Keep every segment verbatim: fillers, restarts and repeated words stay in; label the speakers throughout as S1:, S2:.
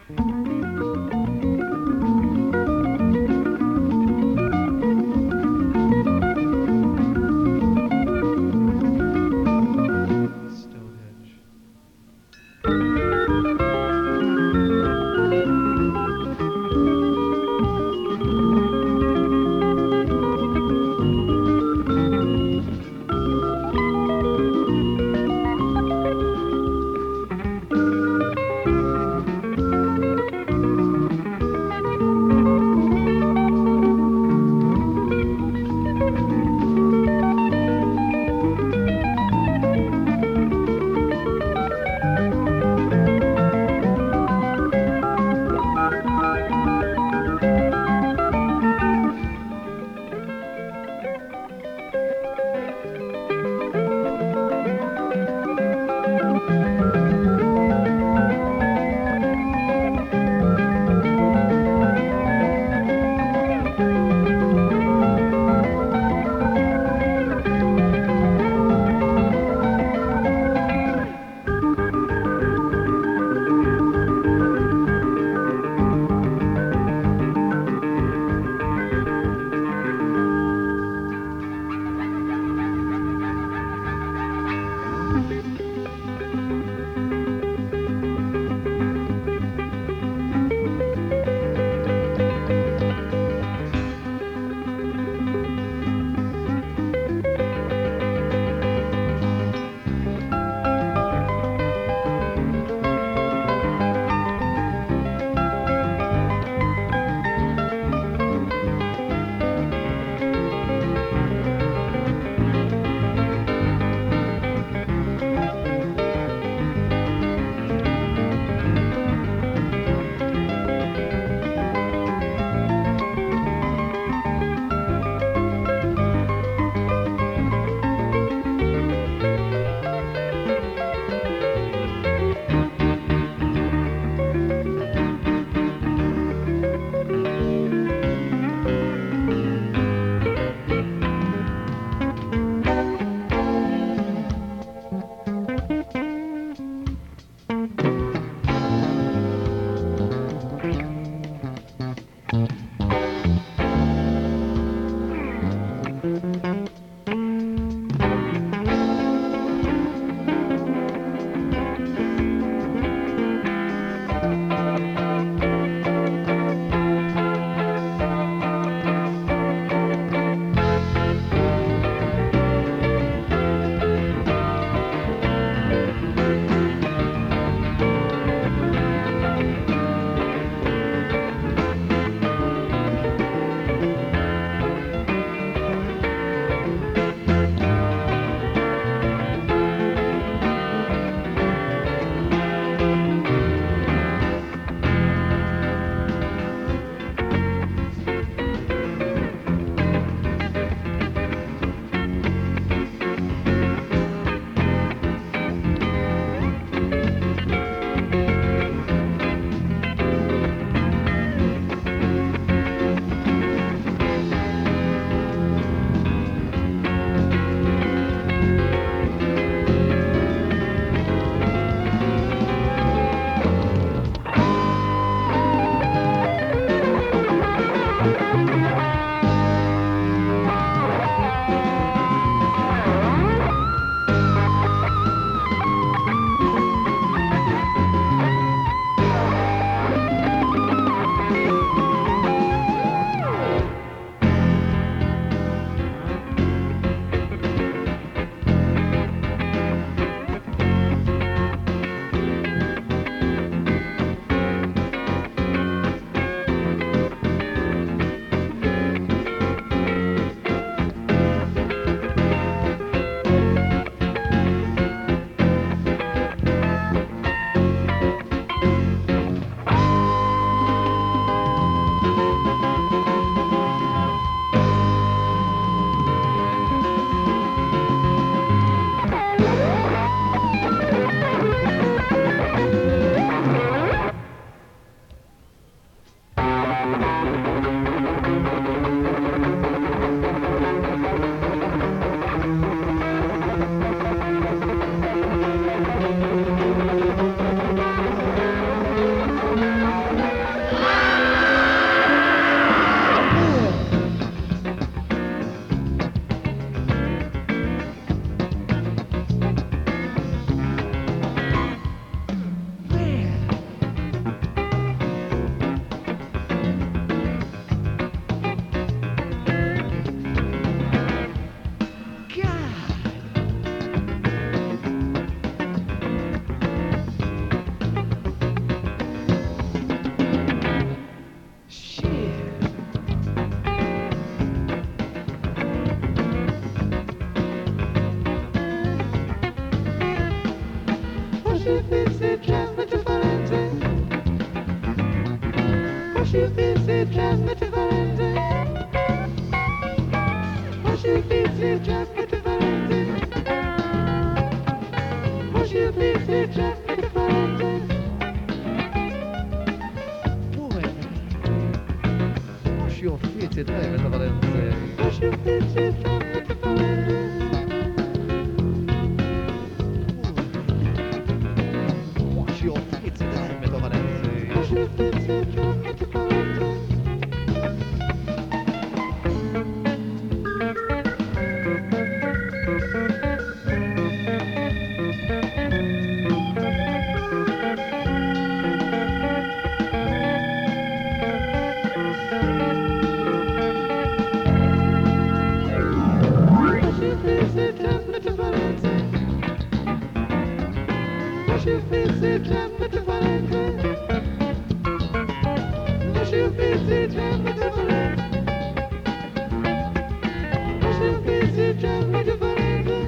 S1: Stonehenge. je fais, c'est jazz, mais tu vas l'arrêter. Moi je fais, c'est jazz, mais tu vas l'arrêter. Moi je fais, c'est jazz, mais tu vas l'arrêter.
S2: Mux jew ftit id-daj meta Valenzi.
S1: Moi je fais, c'est jazz, mais tu vas l'arrêter.
S2: Mux jew ftit id-daj meta Valenzi.
S1: Moi je fais, c'est jazz, mais tu vas l'arrêter. Je fais, c'est jazz, mais tu vas l'arrêter. Moi je fais, c'est jazz, mais tu vas l'arrêter. Moi je fais, c'est jazz, mais tu vas l'arrêter.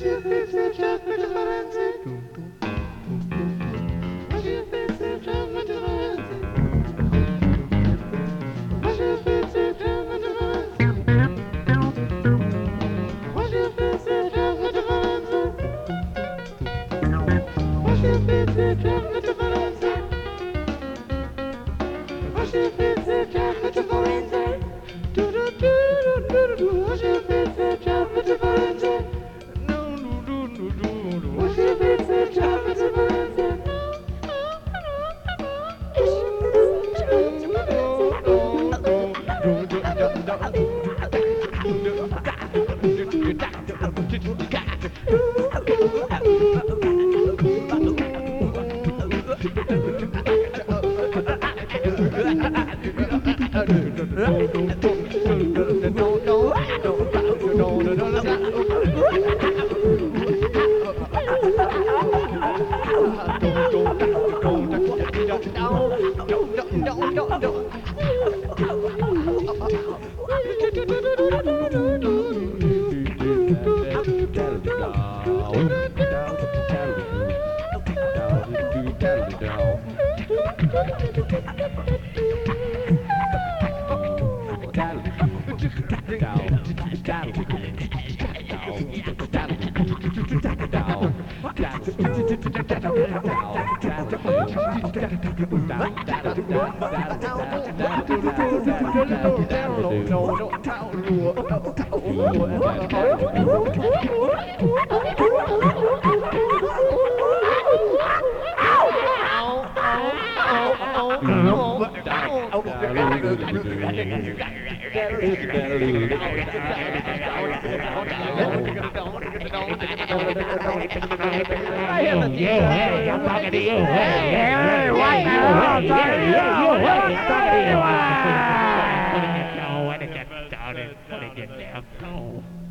S1: your face and just me to Valencia. Wash your face and just me to Valencia. Wash your face and just me to Valencia. Wash your face and just me to Valencia. Wash your face and just me to Valencia. Wash your face and just me to Valencia. Do do do do do do. Wash your face and just me to Valencia. No do do do do do. Wash your face and just me to Valencia.
S3: Hey, I'm talking to you. Hey, hey, what the hell? I'm talking to you. I'm talking to you. When it gets started, when it gets down.